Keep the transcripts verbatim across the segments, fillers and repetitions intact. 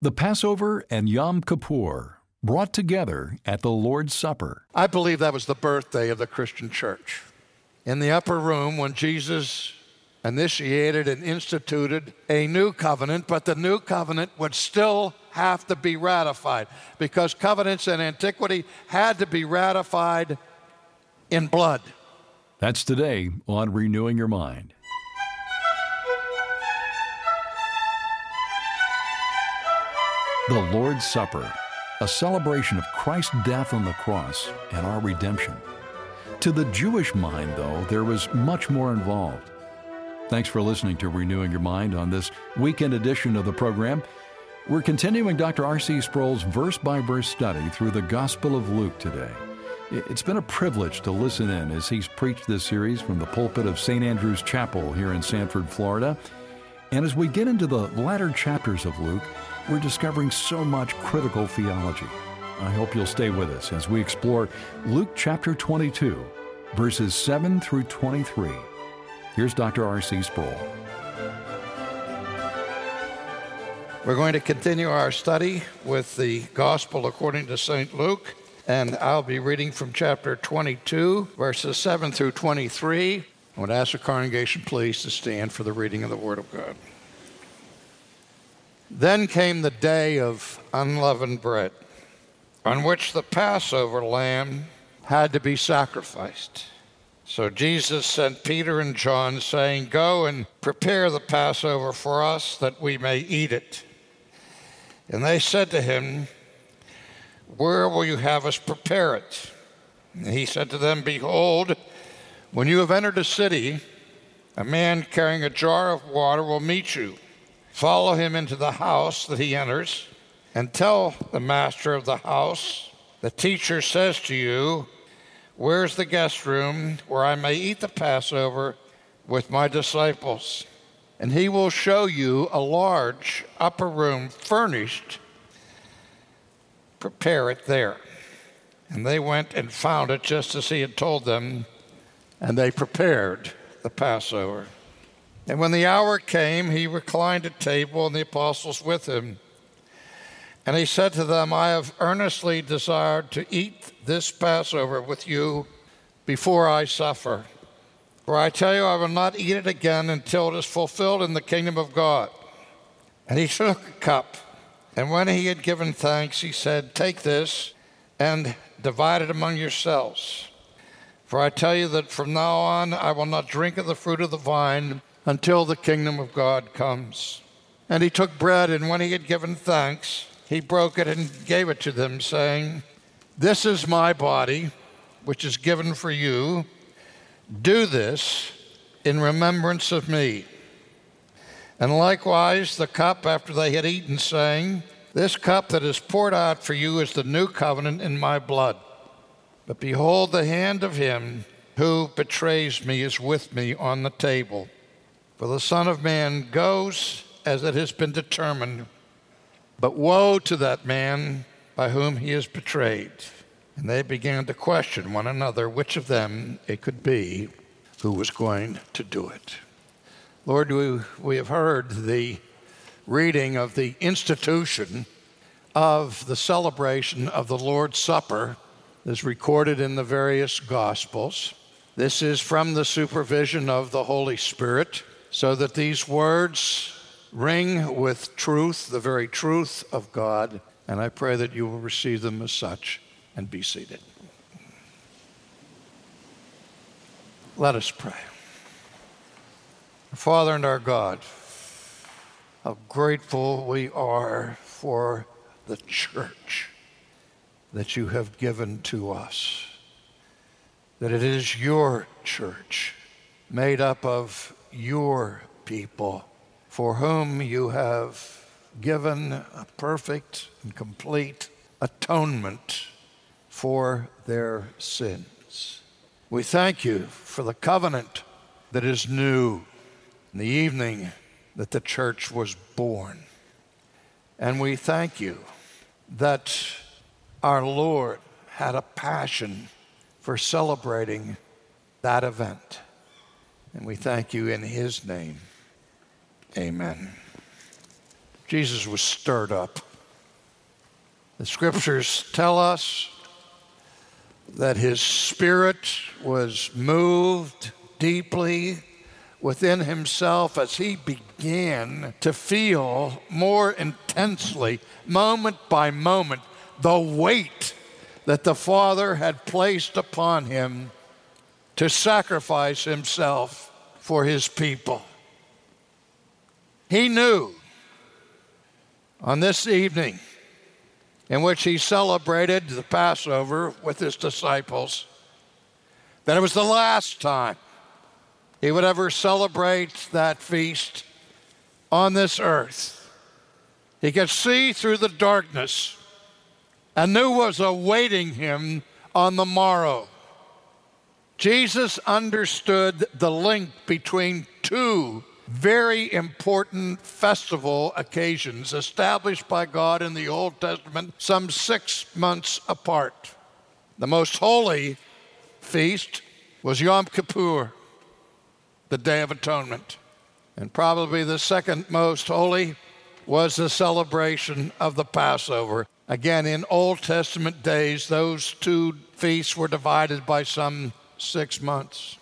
The Passover and Yom Kippur brought together at the Lord's Supper. I believe that was the birthday of the Christian church. In the upper room, when Jesus initiated and instituted a new covenant, but the new covenant would still have to be ratified because covenants in antiquity had to be ratified in blood. That's today on Renewing Your Mind. The Lord's Supper, a celebration of Christ's death on the cross and our redemption. To the Jewish mind, though, there was much more involved. Thanks for listening to Renewing Your Mind on this weekend edition of the program. We're continuing Doctor R C Sproul's verse-by-verse study through the Gospel of Luke today. It's been a privilege to listen in as he's preached this series from the pulpit of Saint Andrew's Chapel here in Sanford, Florida. And as we get into the latter chapters of Luke, we're discovering so much critical theology. I hope you'll stay with us as we explore Luke chapter twenty-two, verses seven through twenty-three. Here's Doctor R C Sproul. We're going to continue our study with the Gospel according to Saint Luke, and I'll be reading from chapter twenty-two, verses seven through twenty-three. I would ask the congregation please to stand for the reading of the Word of God. Then came the day of unleavened bread, on which the Passover lamb had to be sacrificed. So Jesus sent Peter and John, saying, "Go and prepare the Passover for us, that we may eat it." And they said to him, "Where will you have us prepare it?" And he said to them, "Behold, when you have entered a city, a man carrying a jar of water will meet you. Follow him into the house that he enters, and tell the master of the house, 'The teacher says to you, where's the guest room where I may eat the Passover with my disciples?' And he will show you a large upper room furnished. Prepare it there." And they went and found it just as he had told them, and they prepared the Passover. And when the hour came, he reclined at table, and the apostles with him. And he said to them, "I have earnestly desired to eat this Passover with you before I suffer. For I tell you, I will not eat it again until it is fulfilled in the kingdom of God." And he took a cup, and when he had given thanks, he said, "Take this and divide it among yourselves. For I tell you that from now on I will not drink of the fruit of the vine until the kingdom of God comes." And he took bread, and when he had given thanks, he broke it and gave it to them, saying, "This is my body, which is given for you. Do this in remembrance of me." And likewise the cup after they had eaten, saying, "This cup that is poured out for you is the new covenant in my blood. But behold, the hand of him who betrays me is with me on the table. For the Son of Man goes as it has been determined, but woe to that man by whom he is betrayed." And they began to question one another which of them it could be who was going to do it. Lord, we, we have heard the reading of the institution of the celebration of the Lord's Supper as recorded in the various Gospels. This is from the supervision of the Holy Spirit, so that these words ring with truth, the very truth of God, and I pray that you will receive them as such and be seated. Let us pray. Our Father and our God, how grateful we are for the church that you have given to us, that it is your church made up of your people for whom you have given a perfect and complete atonement for their sins. We thank you for the covenant that is new in the evening that the church was born. And we thank you that our Lord had a passion for celebrating that event. And we thank you in his name. Amen. Jesus was stirred up The scriptures tell us that his spirit was moved deeply within himself as he began to feel more intensely, moment by moment, the weight that the Father had placed upon him to sacrifice himself for his people. He knew on this evening in which he celebrated the Passover with his disciples that it was the last time he would ever celebrate that feast on this earth. He could see through the darkness and knew what was awaiting him on the morrow. Jesus understood the link between two very important festival occasions established by God in the Old Testament some six months apart. The most holy feast was Yom Kippur, the Day of Atonement. And probably the second most holy was the celebration of the Passover. Again, in Old Testament days, those two feasts were divided by some six months.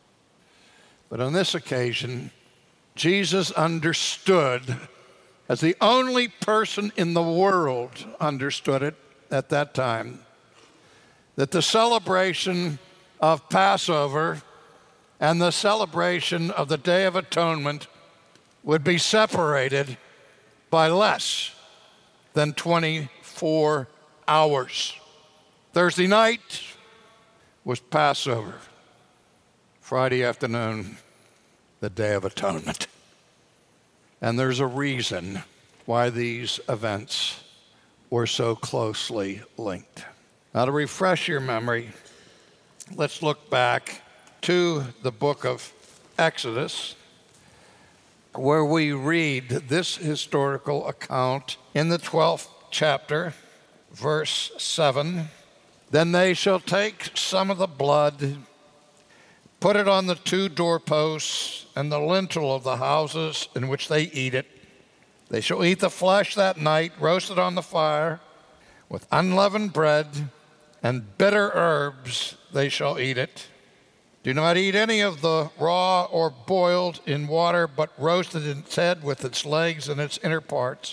But on this occasion, Jesus understood, as the only person in the world understood it at that time, that the celebration of Passover and the celebration of the Day of Atonement would be separated by less than twenty-four hours. Thursday night was Passover. Friday afternoon, the Day of Atonement. And there's a reason why these events were so closely linked. Now, to refresh your memory, let's look back to the book of Exodus, where we read this historical account in the twelfth chapter, verse seven. Then they shall take some of the blood, put it on the two doorposts and the lintel of the houses in which they eat it. They shall eat the flesh that night, roasted on the fire, with unleavened bread and bitter herbs they shall eat it. Do not eat any of the raw or boiled in water, but roasted in its head with its legs and its inner parts.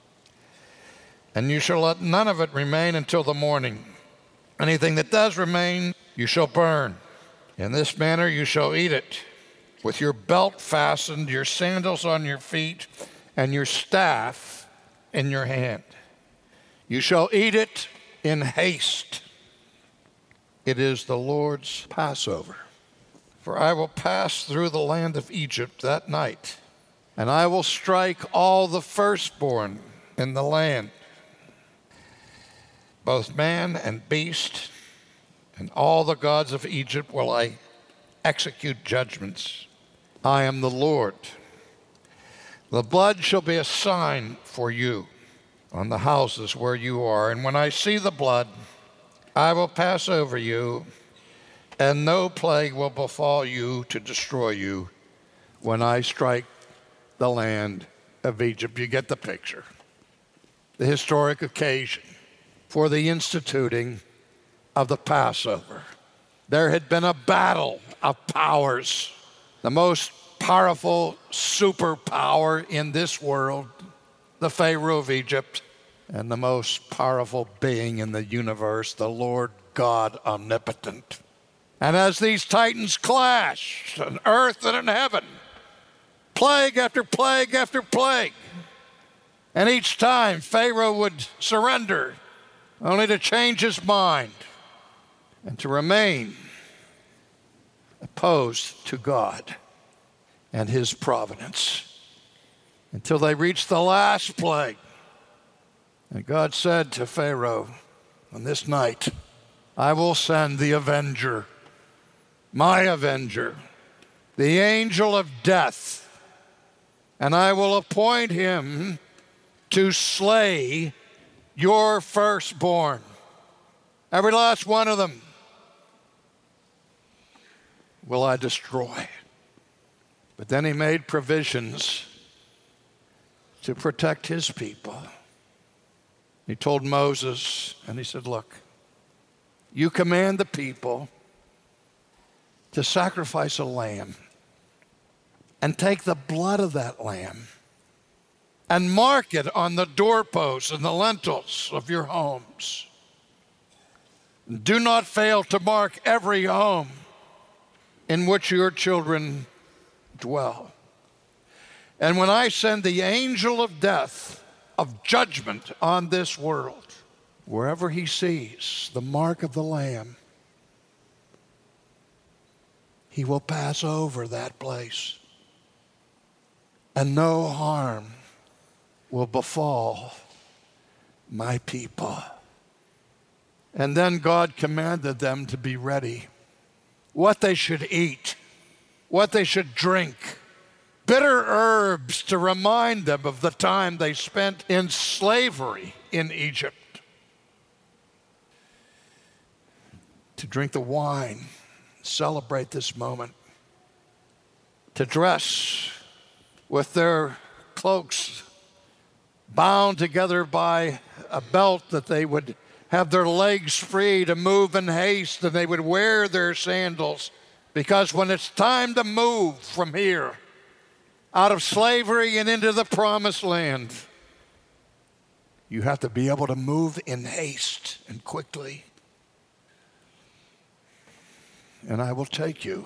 And you shall let none of it remain until the morning. Anything that does remain, you shall burn. In this manner you shall eat it, with your belt fastened, your sandals on your feet, and your staff in your hand. You shall eat it in haste. It is the Lord's Passover. For I will pass through the land of Egypt that night, and I will strike all the firstborn in the land, both man and beast, and all the gods of Egypt will I execute judgments. I am the Lord. The blood shall be a sign for you on the houses where you are, and when I see the blood, I will pass over you, and no plague will befall you to destroy you when I strike the land of Egypt. You get the picture. The historic occasion for the instituting of the Passover. There had been a battle of powers. The most powerful superpower in this world, the Pharaoh of Egypt, and the most powerful being in the universe, the Lord God omnipotent. And as these titans clashed on earth and in heaven, plague after plague after plague, and each time Pharaoh would surrender only to change his mind and to remain opposed to God and his providence until they reached the last plague. And God said to Pharaoh, on this night, I will send the avenger, my avenger, the angel of death, and I will appoint him to slay your firstborn, every last one of them will I destroy. But then he made provisions to protect his people. He told Moses, and he said, look, you command the people to sacrifice a lamb and take the blood of that lamb and mark it on the doorposts and the lintels of your homes. Do not fail to mark every home in which your children dwell. And when I send the angel of death, of judgment on this world, wherever he sees the mark of the Lamb, he will pass over that place, and no harm will befall my people. And then God commanded them to be ready, what they should eat, what they should drink, bitter herbs to remind them of the time they spent in slavery in Egypt, to drink the wine, celebrate this moment, to dress with their cloaks bound together by a belt that they would have their legs free to move in haste, and they would wear their sandals, because when it's time to move from here out of slavery and into the promised land, you have to be able to move in haste and quickly. And I will take you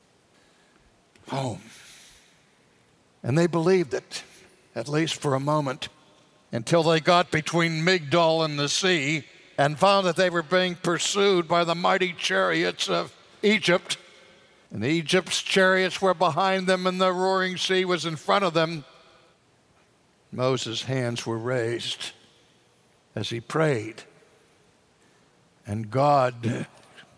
home. And they believed it, at least for a moment, until they got between Migdol and the sea and found that they were being pursued by the mighty chariots of Egypt. And Egypt's chariots were behind them, and the roaring sea was in front of them. Moses' hands were raised as he prayed, and God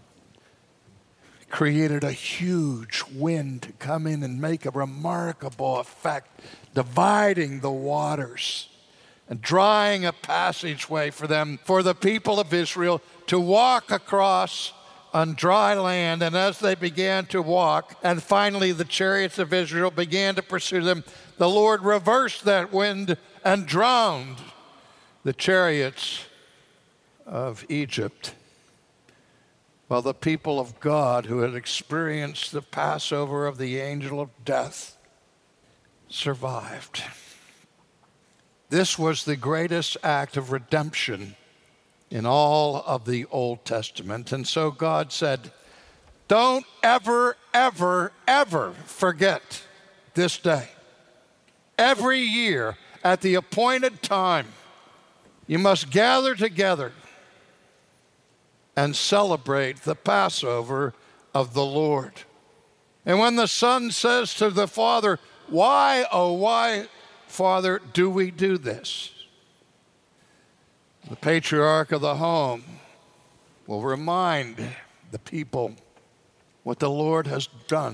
created a huge wind to come in and make a remarkable effect, dividing the waters and drying a passageway for them, for the people of Israel to walk across on dry land. And as they began to walk, and finally the chariots of Israel began to pursue them, the Lord reversed that wind and drowned the chariots of Egypt, while the people of God, who had experienced the Passover of the angel of death, survived. This was the greatest act of redemption in all of the Old Testament. And so God said, don't ever, ever, ever forget this day. Every year at the appointed time, you must gather together and celebrate the Passover of the Lord. And when the son says to the father, why, oh, why, Father, do we do this? The patriarch of the home will remind the people what the Lord has done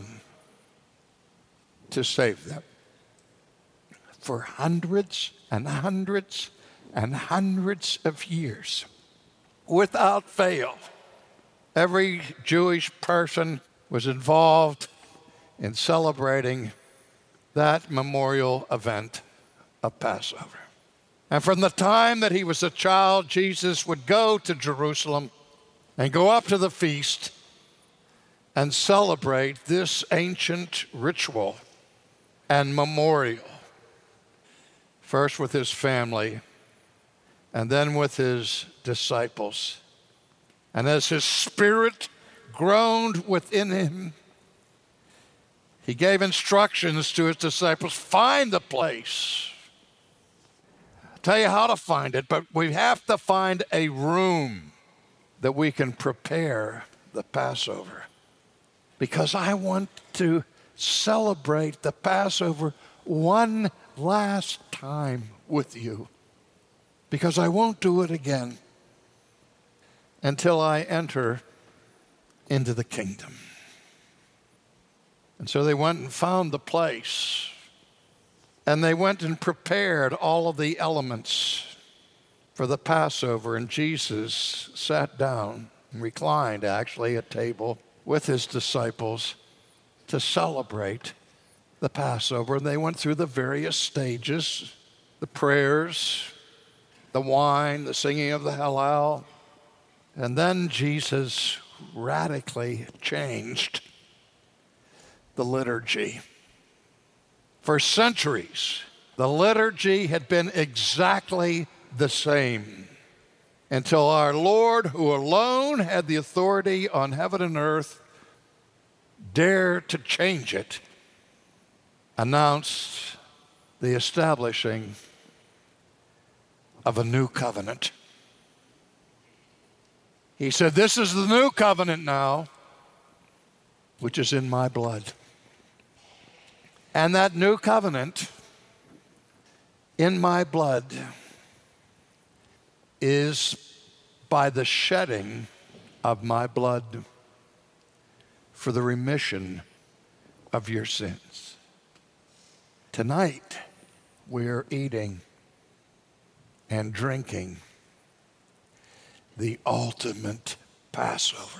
to save them. For hundreds and hundreds and hundreds of years, without fail, every Jewish person was involved in celebrating that memorial event of Passover. And from the time that he was a child, Jesus would go to Jerusalem and go up to the feast and celebrate this ancient ritual and memorial, first with his family and then with his disciples. And as his spirit groaned within him, he gave instructions to his disciples, find the place. I'll tell you how to find it, but we have to find a room that we can prepare the Passover. Because I want to celebrate the Passover one last time with you. Because I won't do it again until I enter into the kingdom. And so they went and found the place. And they went and prepared all of the elements for the Passover. And Jesus sat down and reclined, actually, at table with his disciples to celebrate the Passover. And they went through the various stages, the prayers, the wine, the singing of the Hallel. And then Jesus radically changed the liturgy. For centuries, the liturgy had been exactly the same until our Lord, who alone had the authority on heaven and earth, dared to change it, announced the establishing of a new covenant. He said, "This is the new covenant now, which is in my blood." And that new covenant in my blood is by the shedding of my blood for the remission of your sins. Tonight, we're eating and drinking the ultimate Passover.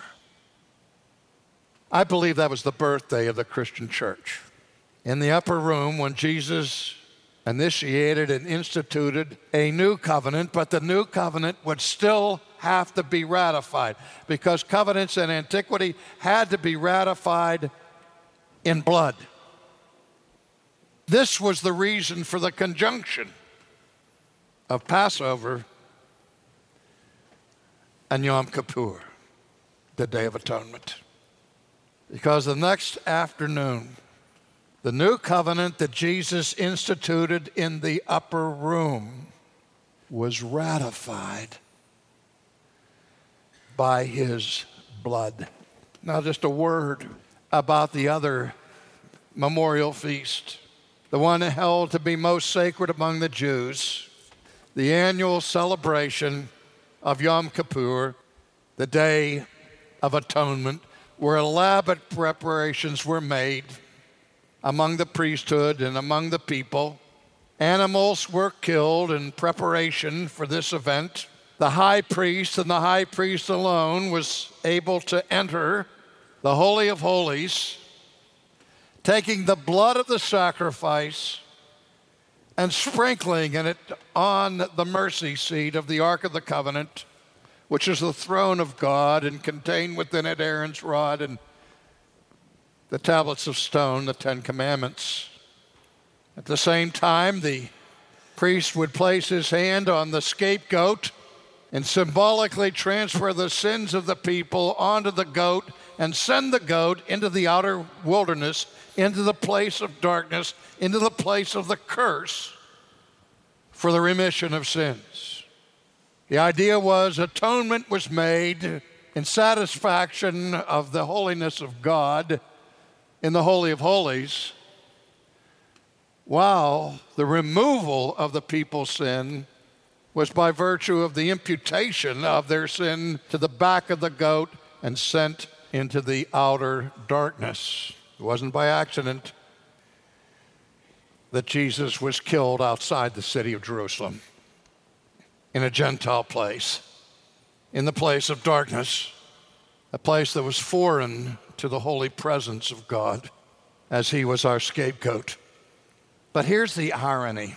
I believe that was the birthday of the Christian church. In the upper room, when Jesus initiated and instituted a new covenant, but the new covenant would still have to be ratified because covenants in antiquity had to be ratified in blood. This was the reason for the conjunction of Passover and Yom Kippur, the Day of Atonement. Because the next afternoon, the new covenant that Jesus instituted in the upper room was ratified by his blood. Now, just a word about the other memorial feast, the one held to be most sacred among the Jews, the annual celebration of Yom Kippur, the Day of Atonement, where elaborate preparations were made among the priesthood and among the people. Animals were killed in preparation for this event. The high priest and the high priest alone was able to enter the Holy of Holies, taking the blood of the sacrifice and sprinkling it on the mercy seat of the Ark of the Covenant, which is the throne of God, and contained within it Aaron's rod and the tablets of stone, the Ten Commandments. At the same time, the priest would place his hand on the scapegoat and symbolically transfer the sins of the people onto the goat and send the goat into the outer wilderness, into the place of darkness, into the place of the curse for the remission of sins. The idea was atonement was made in satisfaction of the holiness of God in the Holy of Holies, while the removal of the people's sin was by virtue of the imputation of their sin to the back of the goat and sent into the outer darkness. It wasn't by accident that Jesus was killed outside the city of Jerusalem, in a Gentile place, in the place of darkness, a place that was foreign to the holy presence of God, as he was our scapegoat. But here's the irony.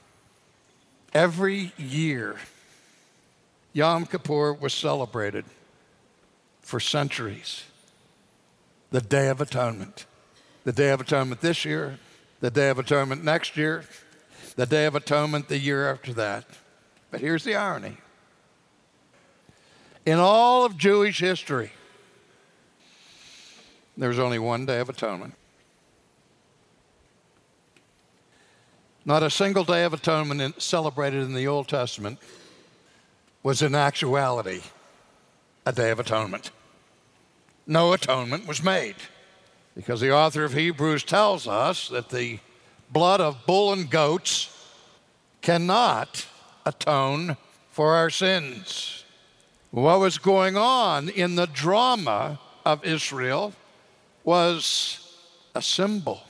Every year, Yom Kippur was celebrated for centuries. The Day of Atonement. The Day of Atonement this year, the Day of Atonement next year, the Day of Atonement the year after that. But here's the irony. In all of Jewish history, there's only one Day of Atonement. Not a single Day of Atonement in, celebrated in the Old Testament was in actuality a Day of Atonement. No atonement was made because the author of Hebrews tells us that the blood of bull and goats cannot atone for our sins. What was going on in the drama of Israel was a symbol.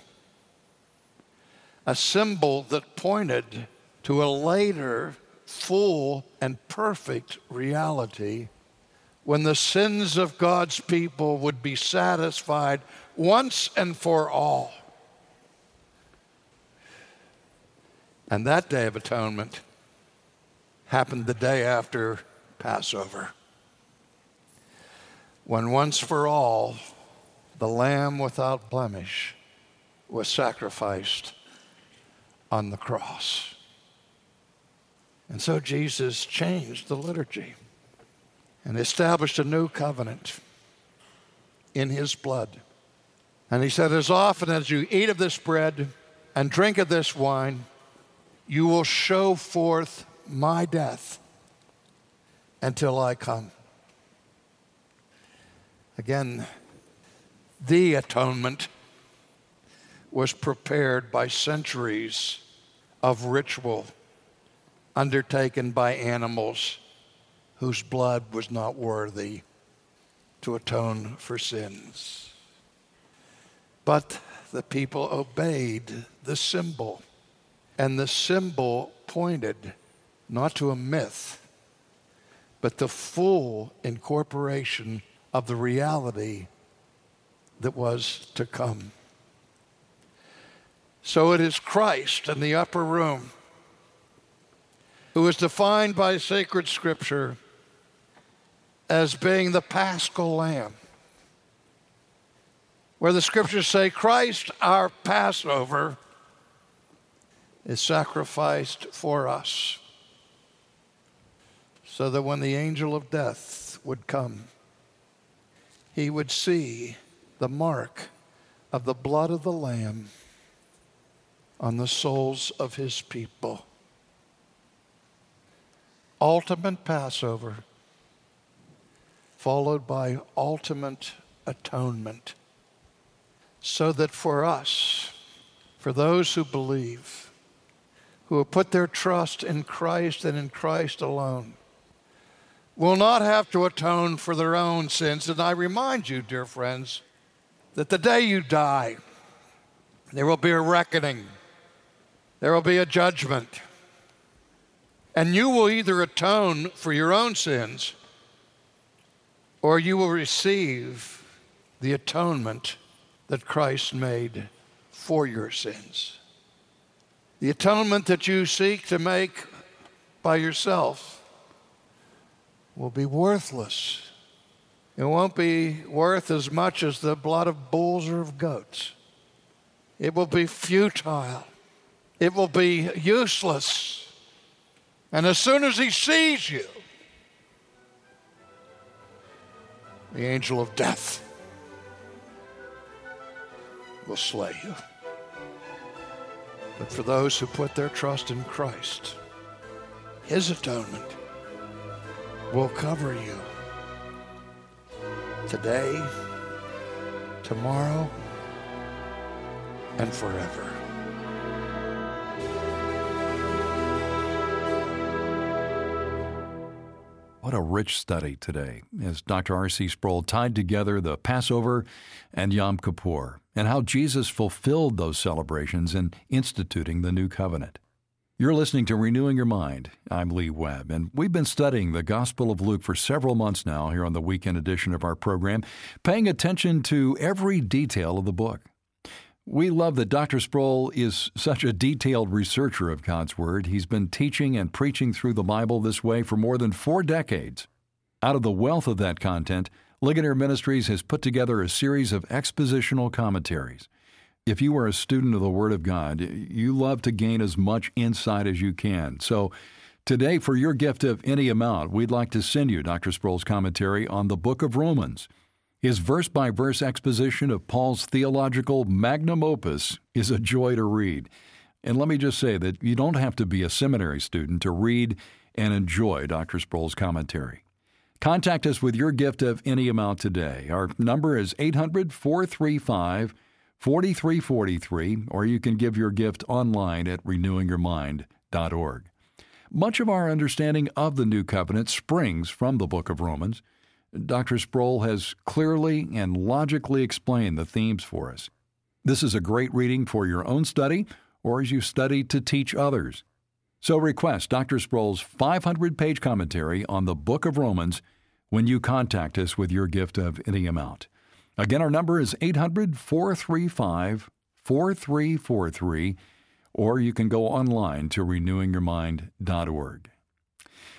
A symbol that pointed to a later, full, and perfect reality when the sins of God's people would be satisfied once and for all. And that Day of Atonement happened the day after Passover, when once for all the Lamb without blemish was sacrificed on the cross. And so Jesus changed the liturgy and established a new covenant in his blood. And he said, as often as you eat of this bread and drink of this wine, you will show forth my death until I come. Again, the atonement was prepared by centuries of ritual undertaken by animals whose blood was not worthy to atone for sins. But the people obeyed the symbol, and the symbol pointed not to a myth, but the full incorporation of the reality that was to come. So it is Christ in the upper room, who is defined by sacred scripture as being the Paschal Lamb, where the scriptures say Christ, our Passover, is sacrificed for us, so that when the angel of death would come, he would see the mark of the blood of the Lamb on the souls of his people. Ultimate Passover, followed by ultimate atonement, so that for us, for those who believe, who have put their trust in Christ and in Christ alone, will not have to atone for their own sins. And I remind you, dear friends, that the day you die, there will be a reckoning. There will be a judgment. And you will either atone for your own sins, or you will receive the atonement that Christ made for your sins. The atonement that you seek to make by yourself will be worthless. It won't be worth as much as the blood of bulls or of goats. It will be futile. It will be useless. And as soon as he sees you, the angel of death will slay you. But for those who put their trust in Christ, his atonement will cover you today, tomorrow, and forever. What a rich study today as Doctor R C Sproul tied together the Passover and Yom Kippur and how Jesus fulfilled those celebrations in instituting the new covenant. You're listening to Renewing Your Mind. I'm Lee Webb, and we've been studying the Gospel of Luke for several months now here on the weekend edition of our program, paying attention to every detail of the book. We love that Doctor Sproul is such a detailed researcher of God's Word. He's been teaching and preaching through the Bible this way for more than four decades. Out of the wealth of that content, Ligonier Ministries has put together a series of expositional commentaries. If you are a student of the Word of God, you love to gain as much insight as you can. So today, for your gift of any amount, we'd like to send you Doctor Sproul's commentary on the book of Romans. His verse-by-verse exposition of Paul's theological magnum opus is a joy to read. And let me just say that you don't have to be a seminary student to read and enjoy Doctor Sproul's commentary. Contact us with your gift of any amount today. Our number is eight hundred, four three five, four three four three, or you can give your gift online at renewing your mind dot org. Much of our understanding of the New Covenant springs from the book of Romans. Doctor Sproul has clearly and logically explained the themes for us. This is a great reading for your own study or as you study to teach others. So request Doctor Sproul's five hundred page commentary on the book of Romans when you contact us with your gift of any amount. Again, our number is eight hundred, four three five, four three four three, or you can go online to renewing your mind dot org.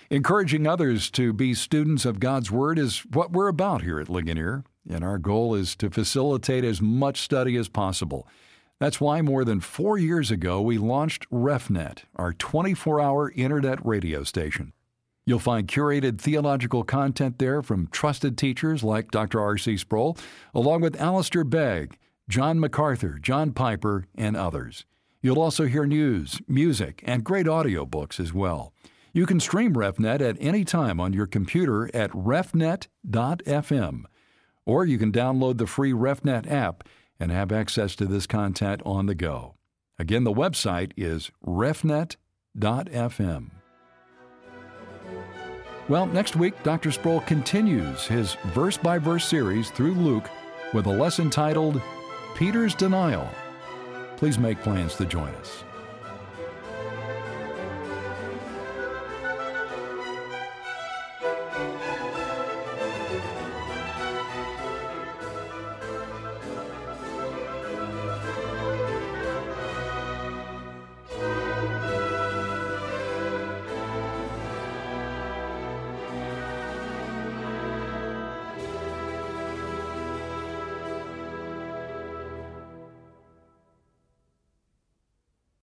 Encouraging others to be students of God's Word is what we're about here at Ligonier, and our goal is to facilitate as much study as possible. That's why more than four years ago we launched RefNet, our twenty-four hour internet radio station. You'll find curated theological content there from trusted teachers like Doctor R C Sproul, along with Alistair Begg, John MacArthur, John Piper, and others. You'll also hear news, music, and great audio books as well. You can stream RefNet at any time on your computer at refnet dot f m, or you can download the free RefNet app and have access to this content on the go. Again, the website is refnet dot f m. Well, next week, Doctor Sproul continues his verse-by-verse series through Luke with a lesson titled Peter's Denial. Please make plans to join us.